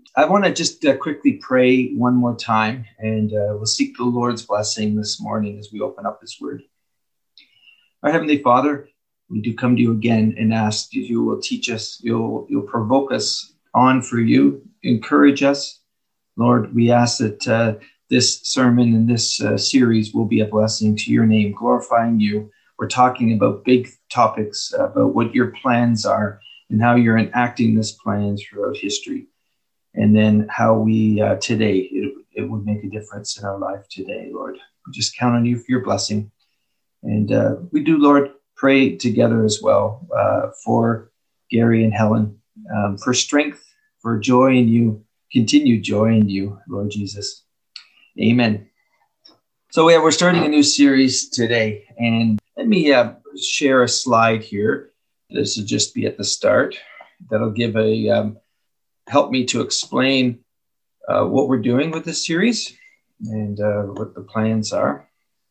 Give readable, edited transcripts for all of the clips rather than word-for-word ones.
I want to just quickly pray one more time, and we'll seek the Lord's blessing this morning as we open up His Word. Our Heavenly Father, we do come to you again and ask that you will teach us, you'll provoke us on for you, encourage us. Lord, we ask that this sermon and this series will be a blessing to your name, glorifying you. We're talking about big topics, about what your plans are and how you're enacting this plan throughout history. And then how we today, it would make a difference in our life today, Lord. We just count on you for your blessing. And we do, Lord, pray together as well for Gary and Helen, for strength, for joy in you, continued joy in you, Lord Jesus. Amen. So we're starting a new series today. And let me share a slide here. This will just be at the start. That'll give help me to explain what we're doing with this series and what the plans are.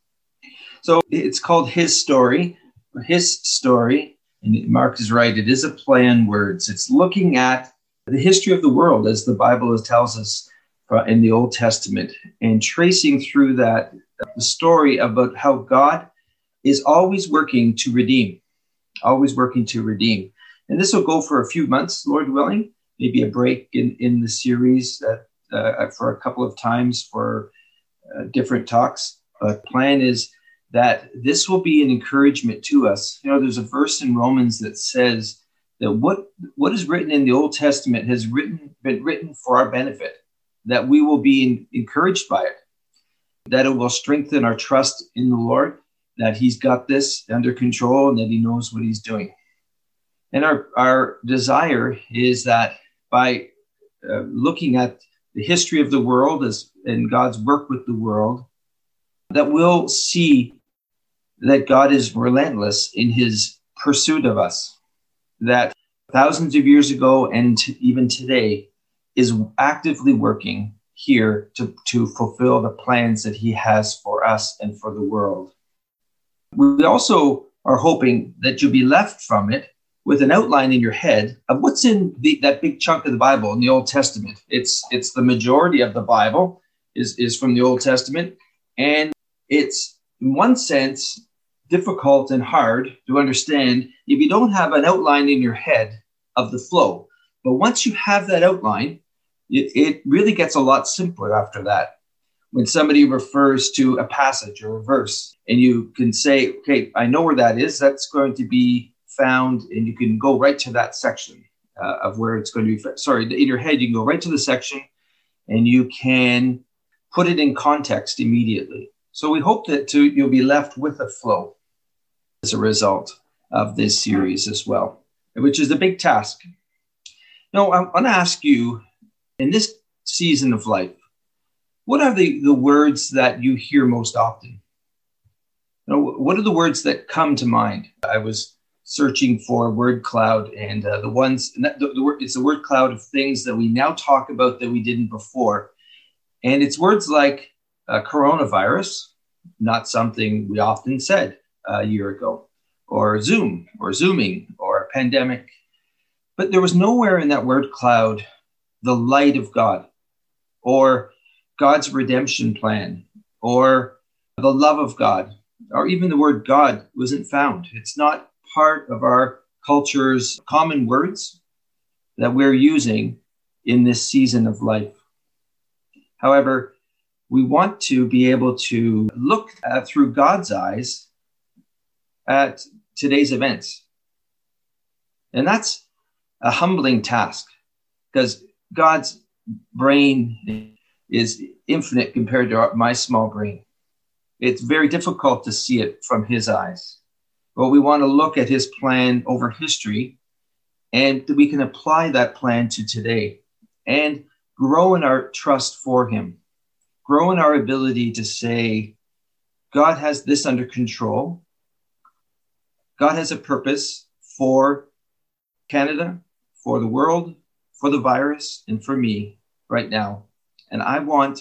So it's called His Story. His Story, and Mark is right, it is a play on words. It's looking at the history of the world as the Bible tells us in the Old Testament and tracing through that the story about how God is always working to redeem, always working to redeem. And this will go for a few months, Lord willing. Maybe a break in the series for a couple of times for different talks. But the plan is that this will be an encouragement to us. You know, there's a verse in Romans that says that what is written in the Old Testament has been written for our benefit, that we will be encouraged by it, that it will strengthen our trust in the Lord, that He's got this under control and that He knows what He's doing. And our desire is that by looking at the history of the world and God's work with the world, that we'll see that God is relentless in His pursuit of us, that thousands of years ago and even today is actively working here to fulfill the plans that He has for us and for the world. We also are hoping that you'll be left from it with an outline in your head of what's in that big chunk of the Bible in the Old Testament. It's the majority of the Bible is from the Old Testament. And it's, in one sense, difficult and hard to understand if you don't have an outline in your head of the flow. But once you have that outline, it really gets a lot simpler after that. When somebody refers to a passage or a verse, and you can say, okay, I know where that is. That's going to be found, and you can go right to that section of where it's going to be. Sorry, in your head, you can go right to the section and you can put it in context immediately. So we hope that you'll be left with a flow as a result of this series as well, which is a big task. Now, I want to ask you, in this season of life, what are the words that you hear most often? You know, what are the words that come to mind? I was searching for word cloud, and it's the word cloud of things that we now talk about that we didn't before. And it's words like coronavirus, not something we often said a year ago, or Zoom, or Zooming, or pandemic. But there was nowhere in that word cloud the light of God, or God's redemption plan, or the love of God, or even the word God wasn't found. It's not part of our culture's common words that we're using in this season of life. However, we want to be able to look through God's eyes at today's events. And that's a humbling task, because God's brain is infinite compared to my small brain. It's very difficult to see it from His eyes. But we want to look at His plan over history, and we can apply that plan to today and grow in our trust for Him, grow in our ability to say, God has this under control. God has a purpose for Canada, for the world, for the virus, and for me right now. And I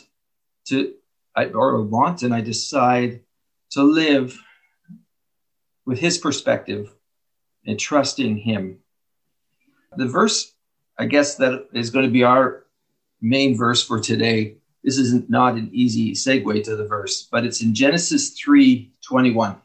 decide to live with His perspective and trusting Him. The verse, I guess, that is going to be our main verse for today. This is not an easy segue to the verse, but it's in Genesis 3:21.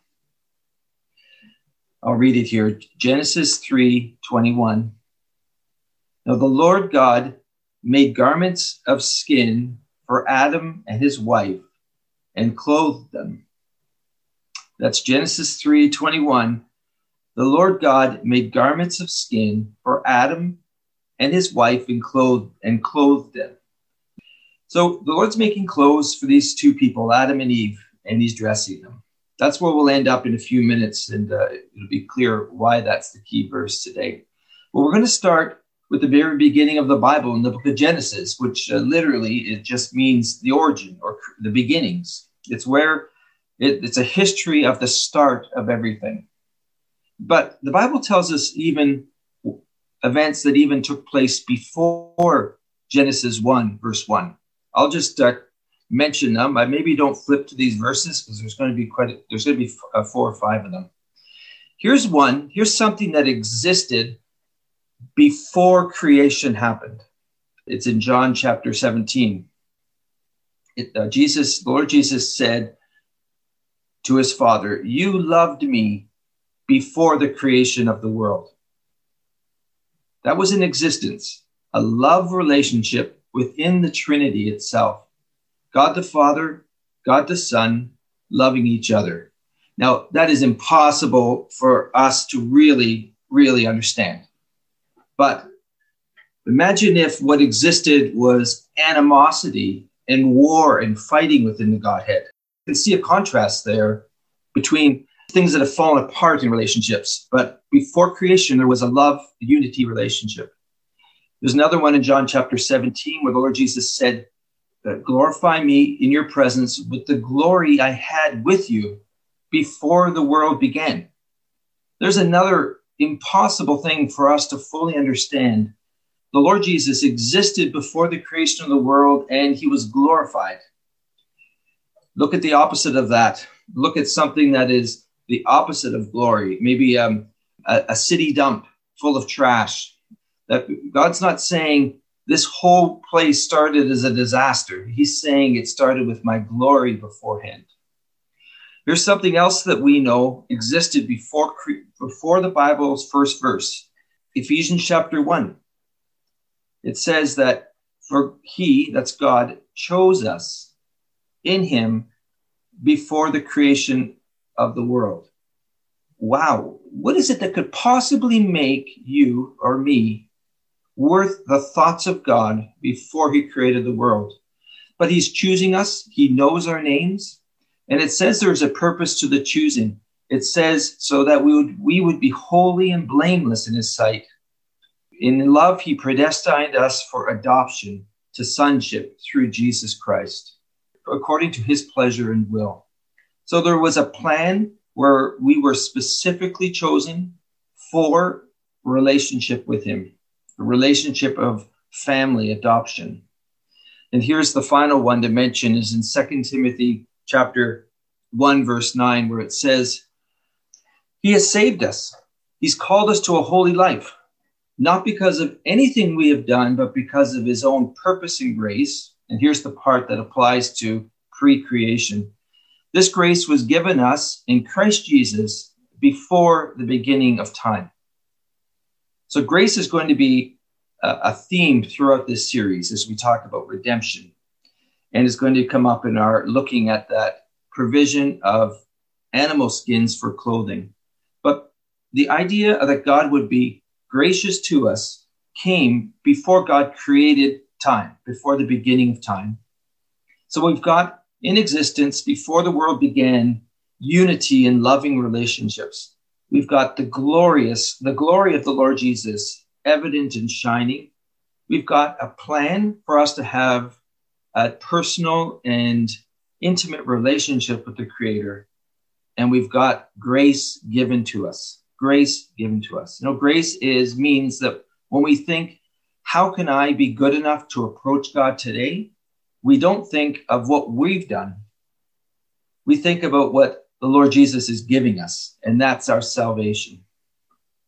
I'll read it here. Genesis 3:21. Now the Lord God made garments of skin for Adam and his wife and clothed them. That's Genesis 3:21. The Lord God made garments of skin for Adam and his wife and clothed them. So the Lord's making clothes for these two people, Adam and Eve, and he's dressing them. That's where we'll end up in a few minutes, and it'll be clear why that's the key verse today. Well, we're going to start with the very beginning of the Bible in the book of Genesis, which literally it just means the origin or the beginnings. It's where it's a history of the start of everything. But the Bible tells us even events that even took place before Genesis 1, verse 1. I'll just mention them. I maybe don't flip to these verses because there's going to be 4 or 5 of them. Here's one. Here's something that existed before creation happened. It's in John chapter 17. The Lord Jesus said to his Father, "You loved me before the creation of the world." That was in existence, a love relationship within the Trinity itself. God the Father, God the Son, loving each other. Now, that is impossible for us to really, really understand. But imagine if what existed was animosity and war and fighting within the Godhead. You can see a contrast there between things that have fallen apart in relationships. But before creation, there was a love, unity relationship. There's another one in John chapter 17 where the Lord Jesus said, "Glorify me in your presence with the glory I had with you before the world began." There's another impossible thing for us to fully understand. The Lord Jesus existed before the creation of the world, and he was glorified. Look at the opposite of that. Look at something that is the opposite of glory. Maybe a city dump full of trash. That God's not saying this whole place started as a disaster. He's saying it started with my glory beforehand. There's something else that we know existed before the Bible's first verse, Ephesians chapter 1. It says that for he, that's God, chose us in him before the creation of the world. Wow. What is it that could possibly make you or me worth the thoughts of God before he created the world? But he's choosing us. He knows our names. And it says there's a purpose to the choosing. It says so that we would be holy and blameless in his sight. In love, he predestined us for adoption to sonship through Jesus Christ, according to his pleasure and will. So there was a plan where we were specifically chosen for relationship with him, a relationship of family adoption. And here's the final one to mention is in 2 Timothy chapter 1, verse 9, where it says, he has saved us. He's called us to a holy life, not because of anything we have done, but because of his own purpose and grace. And here's the part that applies to pre-creation. This grace was given us in Christ Jesus before the beginning of time. So grace is going to be a theme throughout this series as we talk about redemption. And it's going to come up in our looking at that provision of animal skins for clothing. But the idea that God would be gracious to us came before God created time, before the beginning of time. So we've got in existence, before the world began, unity and loving relationships. We've got the glory of the Lord Jesus evident and shining. We've got a plan for us to have a personal and intimate relationship with the Creator. And we've got grace given to us. Grace given to us. Grace means that when we think, how can I be good enough to approach God today? We don't think of what we've done. We think about what the Lord Jesus is giving us, and that's our salvation.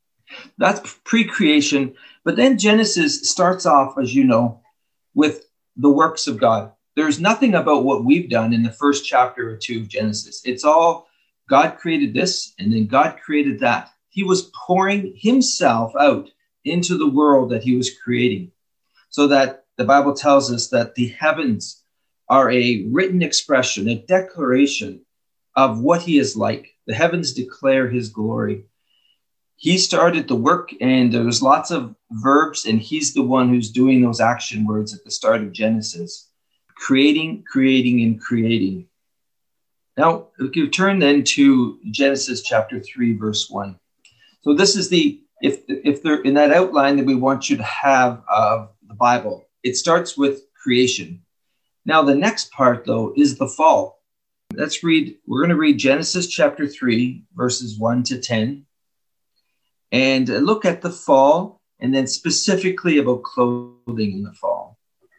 That's pre-creation. But then Genesis starts off, as you know, with the works of God. There's nothing about what we've done in the first chapter or 2 of Genesis. It's all God created this, and then God created that. He was pouring himself out into the world that he was creating, so that the Bible tells us that the heavens are a written expression, a declaration of what he is like. The heavens declare his glory. He started the work, and there was lots of verbs, and he's the one who's doing those action words at the start of Genesis. Creating, creating, and creating. Now, if you turn then to Genesis chapter 3, verse 1. So this is if they're in that outline that we want you to have of the Bible, it starts with creation. Now, the next part, though, is the fall. We're going to read Genesis chapter 3, verses 1 to 10, and look at the fall, and then specifically about clothing in the fall.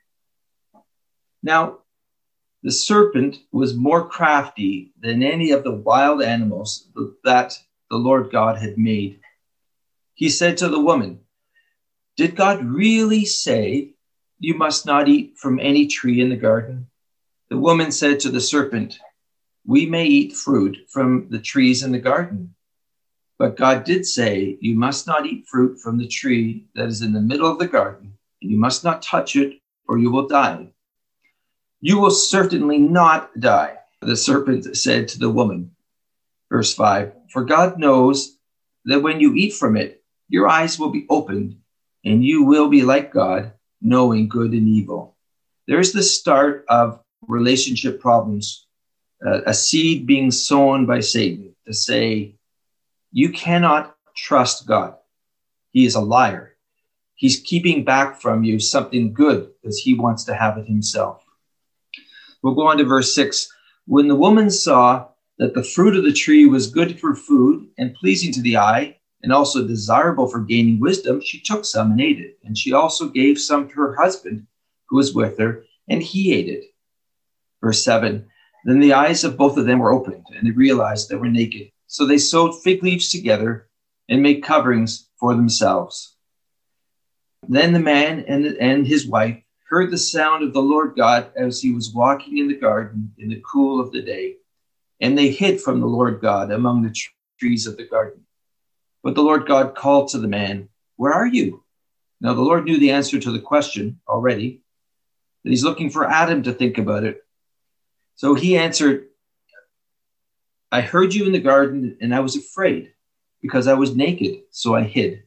Now, the serpent was more crafty than any of the wild animals that the Lord God had made. He said to the woman, "Did God really say you must not eat from any tree in the garden?" The woman said to the serpent, "We may eat fruit from the trees in the garden. But God did say, you must not eat fruit from the tree that is in the middle of the garden, and you must not touch it, or you will die." "You will certainly not die," the serpent said to the woman. Verse 5, "For God knows that when you eat from it, your eyes will be opened, and you will be like God, knowing good and evil." There's the start of relationship problems, a seed being sown by Satan to say, you cannot trust God. He is a liar. He's keeping back from you something good because he wants to have it himself. We'll go on to verse 6. "When the woman saw that the fruit of the tree was good for food and pleasing to the eye, and also desirable for gaining wisdom, she took some and ate it. And she also gave some to her husband who was with her, and he ate it." Verse 7, "Then the eyes of both of them were opened, and they realized they were naked. So they sewed fig leaves together and made coverings for themselves. Then the man and his wife heard the sound of the Lord God as he was walking in the garden in the cool of the day. And they hid from the Lord God among the trees of the garden. But the Lord God called to the man, "Where are you?" Now the Lord knew the answer to the question already, that he's looking for Adam to think about it. So he answered, "I heard you in the garden, and I was afraid because I was naked, so I hid."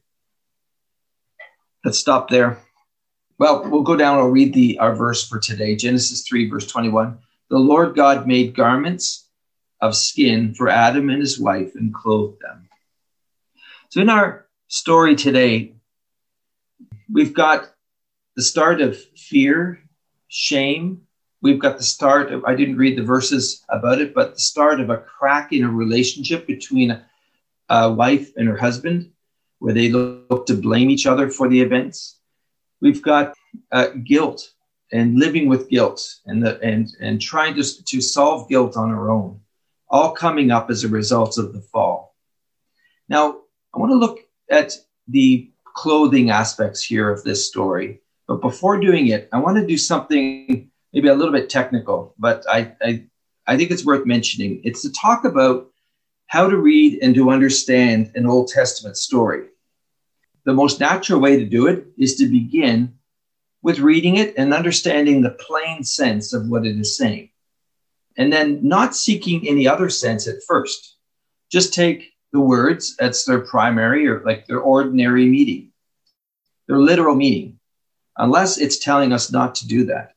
Let's stop there. Well, we'll go down. I'll read our verse for today. Genesis 3, verse 21. "The Lord God made garments of skin for Adam and his wife and clothed them." So in our story today, we've got the start of fear, shame. We've got the start of, I didn't read the verses about it, but the start of a crack in a relationship between a wife and her husband, where they look to blame each other for the events. We've got guilt and living with guilt and trying to solve guilt on our own, all coming up as a result of the fall. Now, I want to look at the clothing aspects here of this story. But before doing it, I want to do something maybe a little bit technical, but I think it's worth mentioning. It's to talk about how to read and to understand an Old Testament story. The most natural way to do it is to begin with reading it and understanding the plain sense of what it is saying, and then not seeking any other sense at first. Just take the words as their primary or like their ordinary meaning, their literal meaning, unless it's telling us not to do that.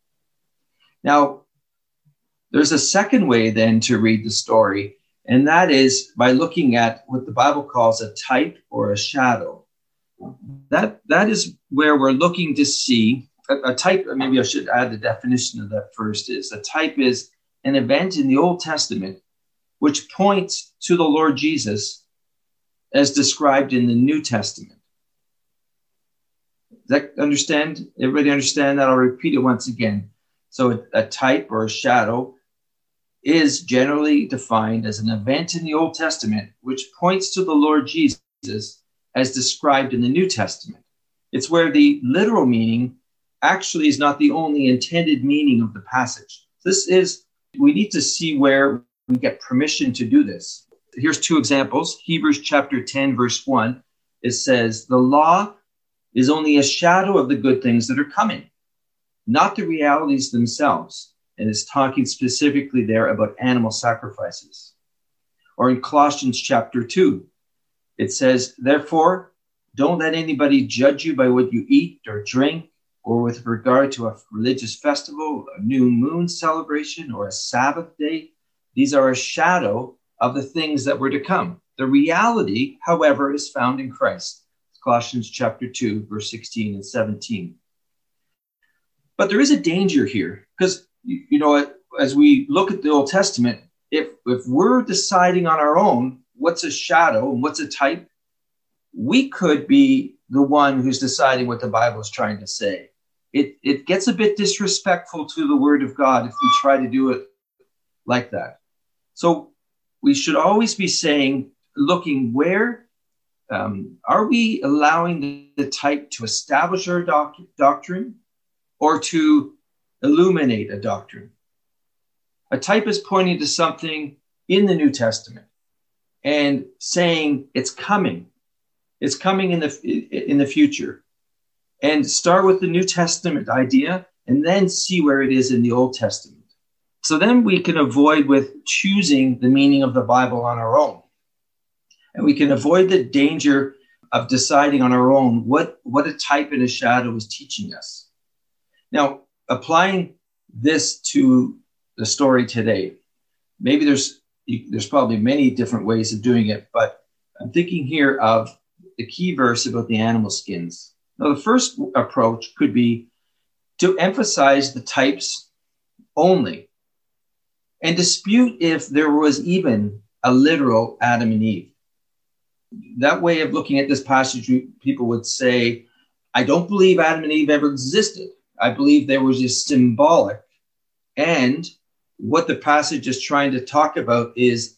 Now, there's a second way then to read the story, and that is by looking at what the Bible calls a type or a shadow. That is where we're looking to see a type. Maybe I should add the definition of that first. Is a type is an event in the Old Testament which points to the Lord Jesus as described in the New Testament. Does that understand? Everybody understand that? I'll repeat it once again. So a type or a shadow is generally defined as an event in the Old Testament which points to the Lord Jesus as described in the New Testament. It's where the literal meaning actually is not the only intended meaning of the passage. We need to see where we get permission to do this. Here's two examples. Hebrews chapter 10, verse 1, it says, the law is only a shadow of the good things that are coming, not the realities themselves. And it's talking specifically there about animal sacrifices. Or in Colossians chapter 2, it says, therefore, don't let anybody judge you by what you eat or drink, or with regard to a religious festival, a new moon celebration, or a Sabbath day. These are a shadow of the things that were to come. The reality, however, is found in Christ. Colossians chapter 2, verse 16 and 17. But there is a danger here, because, as we look at the Old Testament, if we're deciding on our own what's a shadow and what's a type, we could be the one who's deciding what the Bible is trying to say. It gets a bit disrespectful to the Word of God if we try to do it like that. So we should always be looking where are we allowing the type to establish our doctrine or to illuminate a doctrine? A type is pointing to something in the New Testament and saying it's coming. It's coming in the future. And start with the New Testament idea and then see where it is in the Old Testament. So then we can avoid with choosing the meaning of the Bible on our own. And we can avoid the danger of deciding on our own what a type and a shadow is teaching us. Now, applying this to the story today, maybe there's probably many different ways of doing it, but I'm thinking here of the key verse about the animal skins. Now, the first approach could be to emphasize the types only and dispute if there was even a literal Adam and Eve. That way of looking at this passage, people would say, I don't believe Adam and Eve ever existed. I believe there was just symbolic. And what the passage is trying to talk about is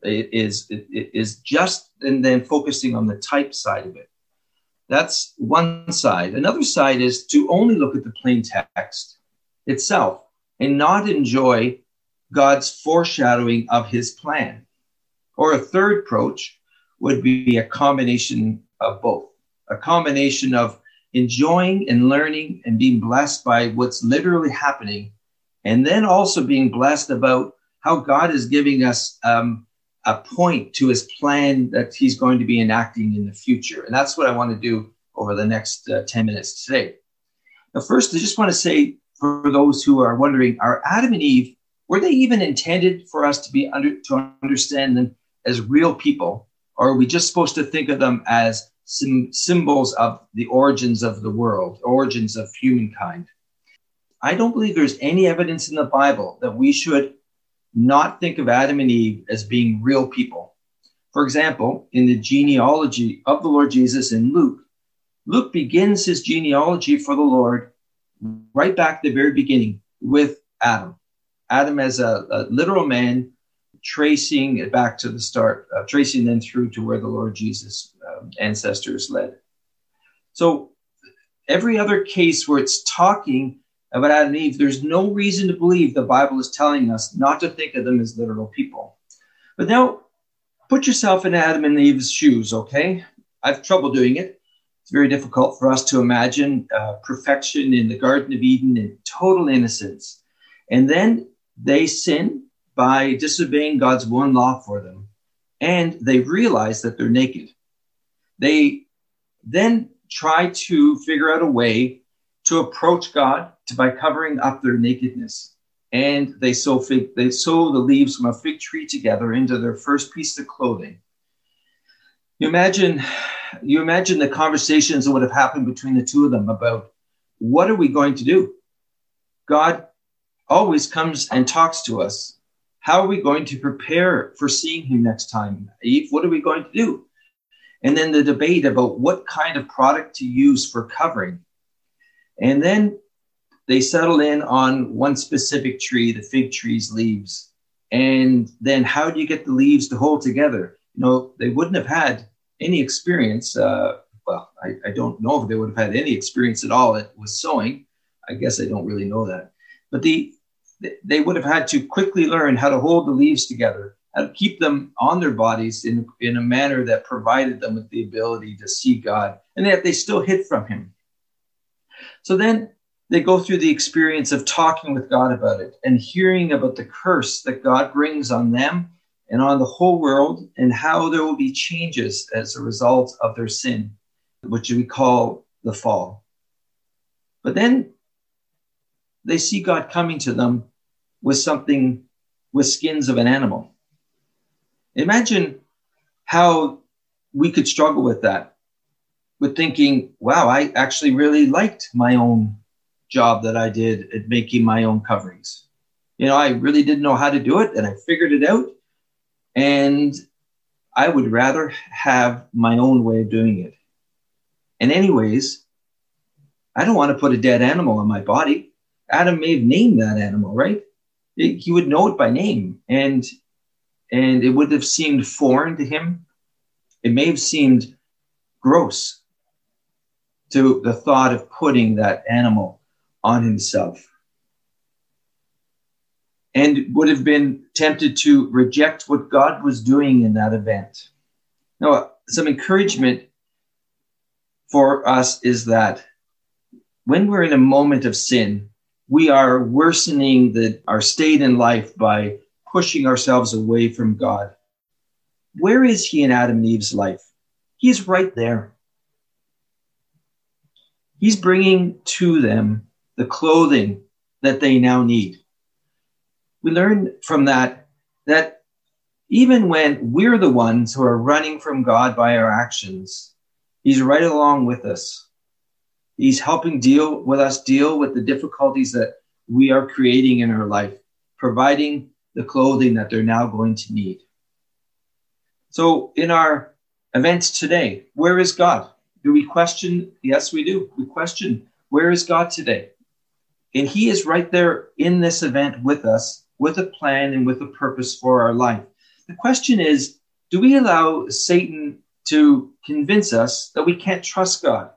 just, and then focusing on the type side of it. That's one side. Another side is to only look at the plain text itself and not enjoy God's foreshadowing of his plan. Or a third approach would be a combination of both. A combination of enjoying and learning and being blessed by what's literally happening, and then also being blessed about how God is giving us a point to his plan that he's going to be enacting in the future. And that's what I want to do over the next 10 minutes today. Now, first, I just want to say, for those who are wondering, are Adam and Eve, were they even intended for us to understand them as real people? Or are we just supposed to think of them as symbols of the origins of the world, origins of humankind? I don't believe there's any evidence in the Bible that we should not think of Adam and Eve as being real people. For example, in the genealogy of the Lord Jesus in Luke, Luke begins his genealogy for the Lord right back at the very beginning with Adam. Adam as a literal man, tracing it back to the start, tracing them through to where the Lord Jesus' ancestors led. So every other case where it's talking about Adam and Eve, there's no reason to believe the Bible is telling us not to think of them as literal people. But now, put yourself in Adam and Eve's shoes, okay? I have trouble doing it. It's very difficult for us to imagine perfection in the Garden of Eden and total innocence. And then they sin by disobeying God's one law for them. And they realize that they're naked. They then try to figure out a way to approach God by covering up their nakedness. And they sew the leaves from a fig tree together into their first piece of clothing. You imagine the conversations that would have happened between the two of them about, what are we going to do? God always comes and talks to us. How are we going to prepare for seeing him next time? Eve, what are we going to do? And then the debate about what kind of product to use for covering. And then they settle in on one specific tree, the fig tree's leaves. And then how do you get the leaves to hold together? They wouldn't have had any experience. I don't know if they would have had any experience at all with sewing, I guess I don't really know that. But they would have had to quickly learn how to hold the leaves together, how to keep them on their bodies in a manner that provided them with the ability to see God, and yet they still hid from him. So then they go through the experience of talking with God about it and hearing about the curse that God brings on them and on the whole world, and how there will be changes as a result of their sin, which we call the fall. But then they see God coming to them with something, with skins of an animal. Imagine how we could struggle with that, with thinking, wow, I actually really liked my own job that I did at making my own coverings. I really didn't know how to do it, and I figured it out. And I would rather have my own way of doing it. And anyways, I don't want to put a dead animal on my body. Adam may have named that animal, right? He would know it by name. And it would have seemed foreign to him. It may have seemed gross to the thought of putting that animal on himself, and would have been tempted to reject what God was doing in that event. Now, some encouragement for us is that when we're in a moment of sin, we are worsening our state in life by pushing ourselves away from God. Where is he in Adam and Eve's life? He's right there. He's bringing to them the clothing that they now need. We learn from that even when we're the ones who are running from God by our actions, he's right along with us. He's helping deal with the difficulties that we are creating in our life, providing the clothing that they're now going to need. So in our events today, where is God? Do we question? Yes, we do. We question, where is God today? And he is right there in this event with us, with a plan and with a purpose for our life. The question is, do we allow Satan to convince us that we can't trust God?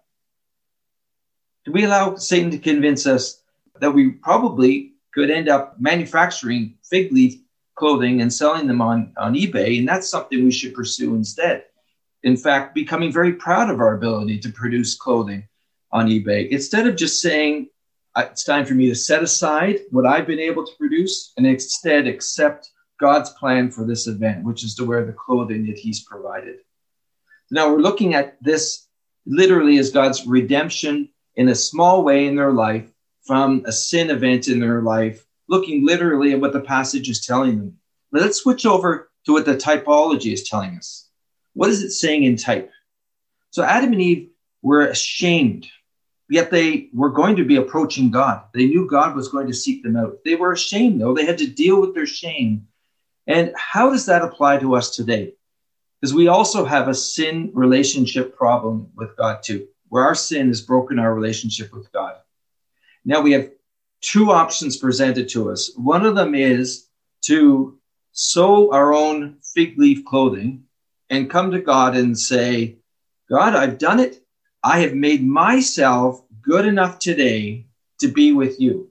Do we allow Satan to convince us that we probably could end up manufacturing fig leaf clothing and selling them on eBay, and that's something we should pursue instead? In fact, becoming very proud of our ability to produce clothing on eBay, instead of just saying, it's time for me to set aside what I've been able to produce and instead accept God's plan for this event, which is to wear the clothing that he's provided. Now we're looking at this literally as God's redemption in a small way in their life from a sin event in their life, looking literally at what the passage is telling them. But let's switch over to what the typology is telling us. What is it saying in type? So Adam and Eve were ashamed, yet they were going to be approaching God. They knew God was going to seek them out. They were ashamed, though. They had to deal with their shame. And how does that apply to us today? Because we also have a sin relationship problem with God too, where our sin has broken our relationship with God. Now we have two options presented to us. One of them is to sew our own fig leaf clothing and come to God and say, God, I've done it. I have made myself good enough today to be with you.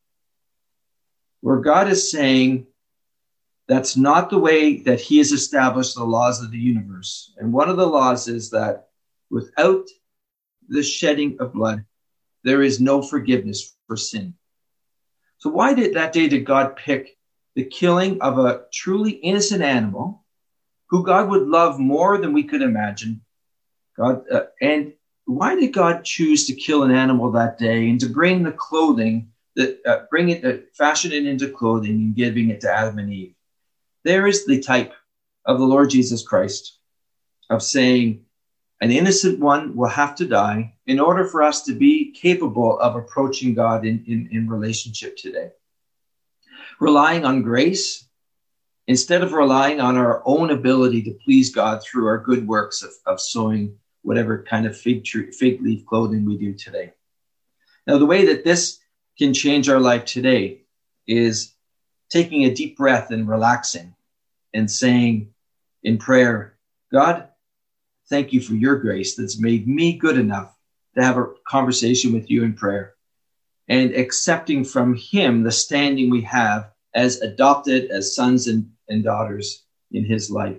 Where God is saying that's not the way that he has established the laws of the universe. And one of the laws is that without the shedding of blood, there is no forgiveness for sin. So why did God pick the killing of a truly innocent animal who God would love more than we could imagine? And why did God choose to kill an animal that day and to bring the clothing, fashion it into clothing and giving it to Adam and Eve? There is the type of the Lord Jesus Christ, of saying an innocent one will have to die in order for us to be capable of approaching God in relationship today. Relying on grace instead of relying on our own ability to please God through our good works of sewing whatever kind of fig leaf clothing we do today. Now, the way that this can change our life today is taking a deep breath and relaxing and saying in prayer, God, thank you for your grace that's made me good enough to have a conversation with you in prayer. and accepting from him the standing we have as adopted as sons and daughters in his life.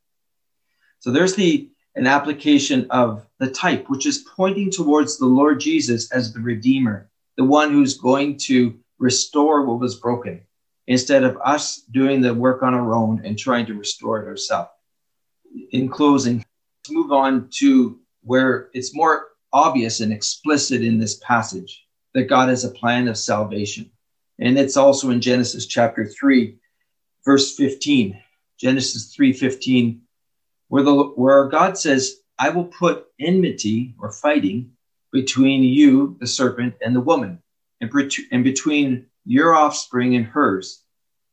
So there's an application of the type, which is pointing towards the Lord Jesus as the Redeemer, the one who's going to restore what was broken, instead of us doing the work on our own and trying to restore it ourselves. In closing, let's move on to where it's more obvious and explicit in this passage that God has a plan of salvation. And it's also in Genesis chapter 3, verse 15. Genesis 3:15, where God says, I will put enmity or fighting between you, the serpent, and the woman, and between your offspring and hers.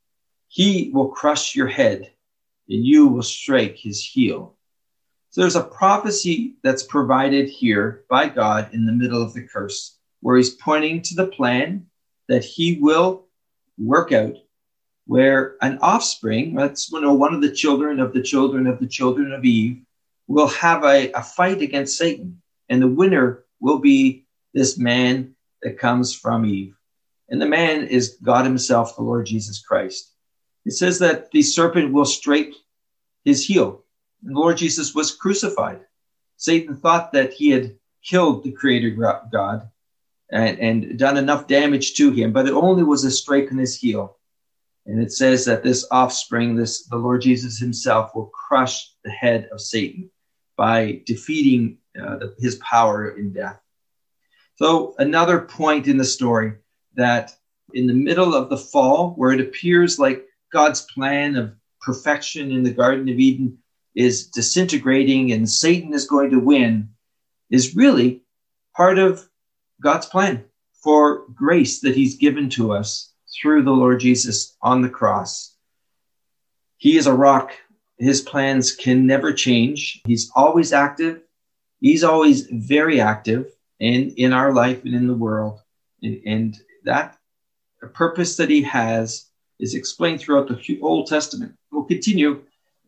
He will crush your head, and you will strike his heel. So there's a prophecy that's provided here by God in the middle of the curse, where he's pointing to the plan that he will work out, where an offspring, that's one of the children of the children of the children of Eve, will have a fight against Satan. And the winner will be this man that comes from Eve. And the man is God himself, the Lord Jesus Christ. It says that the serpent will strike his heel. And the Lord Jesus was crucified. Satan thought that he had killed the Creator God and done enough damage to him, but it only was a strike on his heel. And it says that this offspring, the Lord Jesus himself, will crush the head of Satan by defeating his power in death. So another point in the story, that in the middle of the fall, where it appears like God's plan of perfection in the Garden of Eden is disintegrating and Satan is going to win, is really part of God's plan for grace that he's given to us through the Lord Jesus on the cross. He is a rock. His plans can never change. He's always active. He's always very active in our life and in the world. And that purpose that he has is explained throughout the Old Testament. We'll continue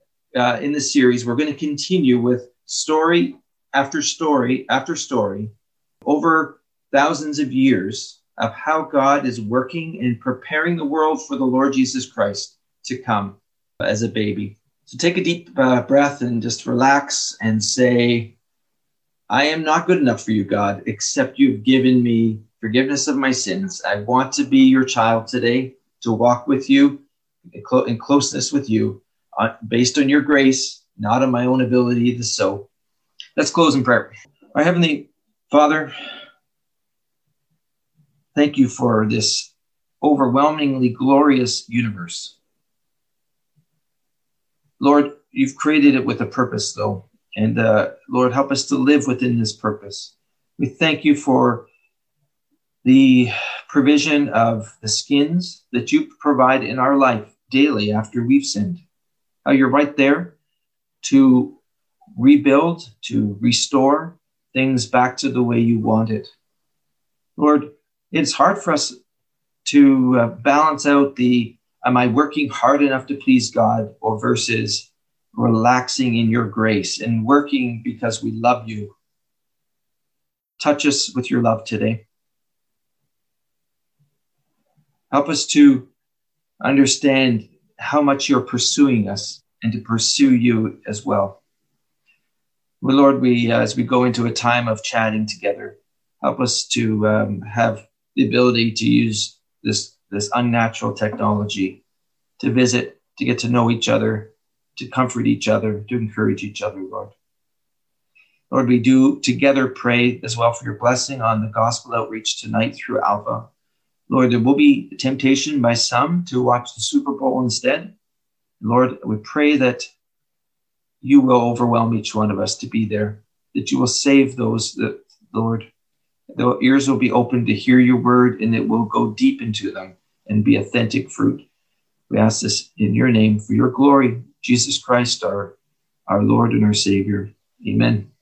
in this series. We're going to continue with story after story after story over thousands of years of how God is working and preparing the world for the Lord Jesus Christ to come as a baby. So take a deep breath and just relax and say, I am not good enough for you, God, except you've given me forgiveness of my sins. I want to be your child today, to walk with you in closeness with you, based on your grace, not on my own ability to sow. Let's close in prayer. Our Heavenly Father, thank you for this overwhelmingly glorious universe. Lord, you've created it with a purpose, though. And Lord, help us to live within this purpose. We thank you for the provision of the skins that you provide in our life daily after we've sinned. How you're right there to rebuild, to restore things back to the way you want it. Lord, it's hard for us to balance out am I working hard enough to please God, or versus relaxing in your grace and working because we love you. Touch us with your love today. Help us to understand how much you're pursuing us and to pursue you as well. Well, Lord, as we go into a time of chatting together, help us to have the ability to use this unnatural technology to visit, to get to know each other, to comfort each other, to encourage each other, Lord. Lord, we do together pray as well for your blessing on the gospel outreach tonight through Alpha. Lord, there will be temptation by some to watch the Super Bowl instead. Lord, we pray that you will overwhelm each one of us to be there, that you will save those that, Lord, the ears will be open to hear your word, and it will go deep into them and be authentic fruit. We ask this in your name for your glory, Jesus Christ, our Lord and our Savior. Amen.